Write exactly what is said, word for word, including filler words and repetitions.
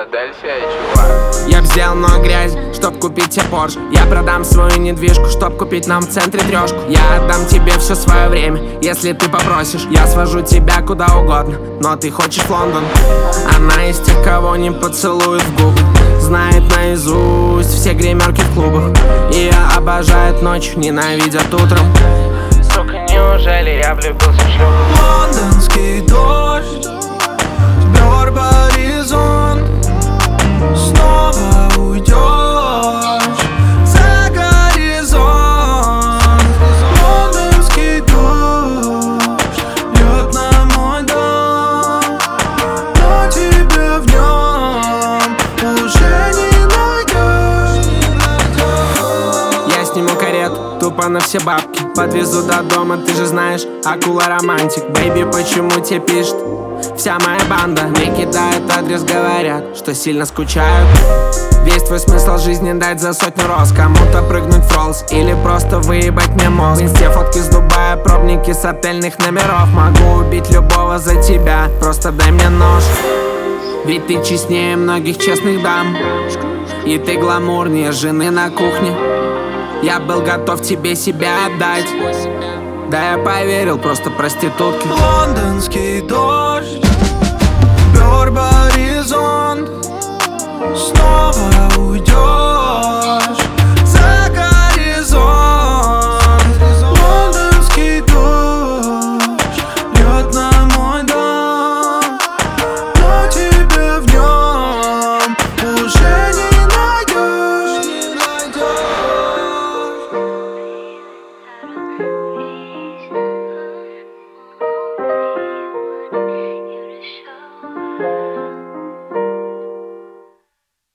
Филадельфия, чувак. Я взял много грязи, чтоб купить тебе Порш. Я продам свою недвижку, чтоб купить нам в центре трешку. Я отдам тебе все свое время, если ты попросишь. Я свожу тебя куда угодно, но ты хочешь в Лондон. Она из тех, кого не поцелуют в губы, знает наизусть все гримерки в клубах. Ее обожают ночью, ненавидят утром. Сука, неужели я влюбился в шлюху? Лондонский дождь сбер горизонт. Снова уйдешь за горизонт. Лондонский дождь льет на мой дом, но тебя в нем уже не найдешь. Я сниму карету, тупо на все бабки, подвезу до дома, ты же знаешь, акула романтик. Бэйби, почему тебе пишет вся моя банда? Мне кидают адрес, говорят, что сильно скучают. Весь твой смысл жизни дать за сотню роз, кому-то прыгнуть в Роллс или просто выебать мне мозг. В инсте фотки с Дубая, пробники с отельных номеров. Могу убить любого за тебя, просто дай мне нож. Ведь ты честнее многих честных дам, и ты гламурнее жены на кухне. Я был готов тебе себя отдать, да я поверил, просто проститутки. Лондонский дождь сбер горизонт. Снова